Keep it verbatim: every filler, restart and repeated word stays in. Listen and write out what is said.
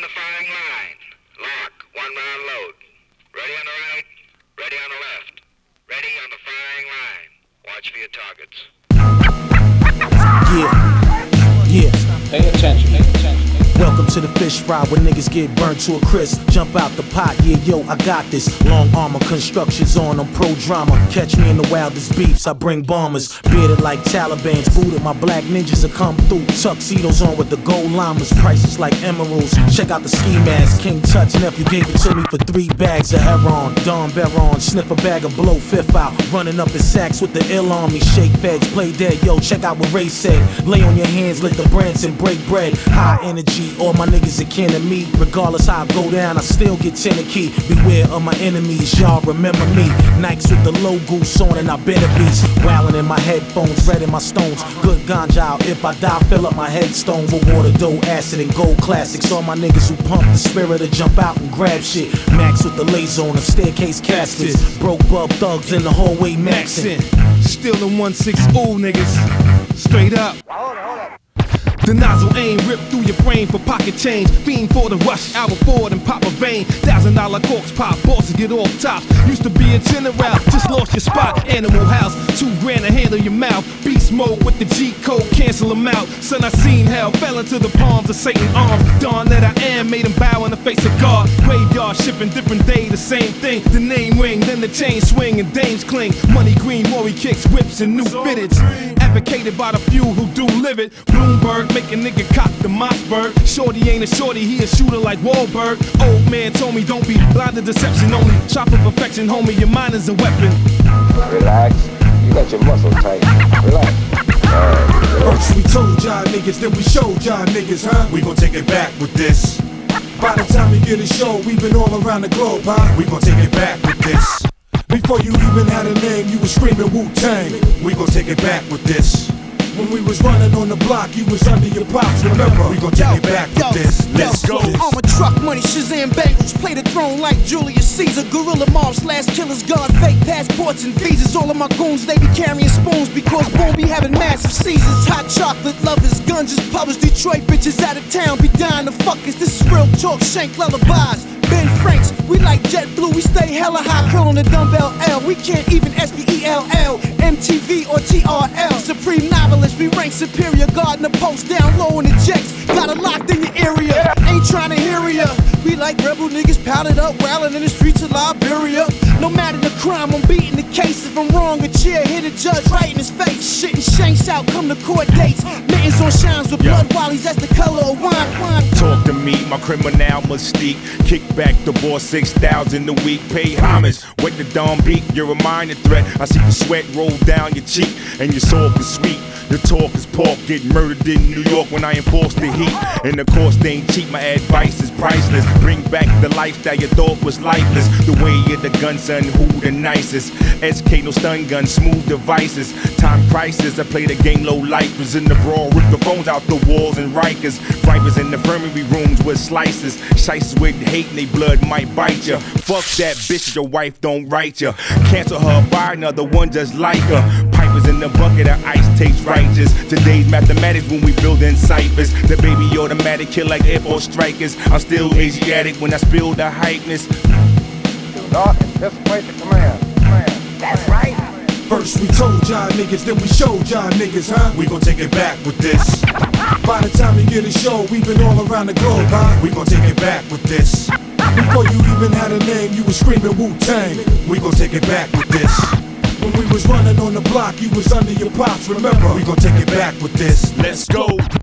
the firing line. Lock, one round load. Ready on the right, ready on the left. Ready on the firing line. Watch for your targets. Yeah, yeah. Pay attention, pay attention. Welcome to the fish fry where niggas get burnt to a crisp. Jump out the pot, yeah, yo, I got this. Long armor constructions on, I'm pro drama. Catch me in the wildest beefs, I bring bombers. Bearded like Taliban's, booted my black ninjas will come through. Tuxedos on with the gold llamas, prices like emeralds. Check out the ski mask, King Tut's nephew gave it to me for three bags of heroin. Don Baron, snip a bag of blow, fifth out. Running up in sacks with the ill on me. Shake feds, play dead, yo, check out what Ray said. Lay on your hands, lick the brands and break bread. High energy. All my niggas are kin to me. Regardless how I go down, I still get ten a key. Beware of my enemies, y'all remember me. Nikes with the low goose on and I better be. Wildin' in my headphones, red in my stones. Good ganja out, if I die, fill up my headstone with water, dough, acid, and gold classics. All my niggas who pump the spirit to jump out and grab shit. Max with the laser on them staircase caskets. Broke bub thugs in the hallway maxin'. Still in one six ooh niggas. Straight up. Hold it, hold it. The nozzle aim, rip through your brain for pocket change. Fiend for the rush, hour forward and pop a vein. Thousand dollar corks pop, bosses get off top. Used to be a general, just lost your spot. Animal house, two grand to handle your mouth. Beast mode with the G code, cancel them out. Son, I seen hell, fell into the palms of Satan's arms. Dawn that I am, made him bow in the face of God. Graveyard shipping, different day, the same thing. The name ring, then the chain swing and dames cling. Money green, Maury kicks, whips and new fitteds. Advocated by the few who do live it. Bloomberg, make a nigga cock the Mossberg. Shorty ain't a shorty, he a shooter like Wahlberg. Old man told me don't be blind to deception only. Shop for perfection, homie, your mind is a weapon. Relax, you got your muscles tight. Relax. First we told y'all niggas, then we showed y'all niggas, huh? We gon' take it back with this. By the time we get a show, we been all around the globe, huh? We gon' take it back with this. Before you even had a name, you was screaming Wu-Tang. We gon' take it back with this. When we was running on the block, you was under your pops, remember? We gon' take yo, it back yo, with this. Let's yo, go. I'm a truck money, Shazam Bengals. Play the throne like Julius Caesar. Gorilla mob slash killers, guard fake passports and visas. All of my goons, they be carrying spoons because boom be having massive seasons. Hot chocolate lovers, guns just published. Detroit bitches out of town be dying to fuck us. This is real talk, shank lullabies. Ben Franks, we like JetBlue, we stay hella high, curl on the dumbbell L. We can't even S P E L L, M T V or T R L. Supreme novelist, we rank superior, guarding the post down low in the jets. Got it locked in your area, ain't trying to hear ya. We like rebel niggas powdered up, wildin' in the streets of Liberia. No matter the crime, I'm beating the case. If I'm wrong, a chair hit a judge right in his face. Shitting shanks out, come to court dates. Mittens on shines with blood wallies, that's the color of wine. wine. Talk to me, my criminal mystique. Kick back the boss six thousand a week. Pay homage, wet the dawn beat. You're a minor threat. I see the sweat roll down your cheek, and your soul is sweet. Your talk is pork, get murdered in New York when I enforce the heat. And the cost ain't cheap, my advice is priceless. Bring back the lifestyle you thought was lifeless. The way of the gun, son, who the nicest? S K, no stun gun, smooth devices. Time crisis, I play the game low lifers. In the brawl, rip the phones out the walls and Rikers. Vipers in the infirmary rooms with slices. Shices with hate and they blood might bite ya. Fuck that bitch, your wife don't write ya. Cancel her, buy another one just like her. Pipers in the bucket of ice takes righteous. Today's mathematics when we buildin' ciphers. The baby automatic kill like Air Force strikers. I'm still Asiatic when I spill the hypeness. Dark, anticipate the command. command. That's right. First we told y'all niggas, then we showed y'all niggas, huh? We gon' take it back with this. By the time we get a show, we been all around the globe, huh? We gon' take it back with this. Before you even had a name, you was screaming Wu-Tang. We gon' take it back with this. When we was running on the block, you was under your pops, remember? We gon' take it back with this. Let's go.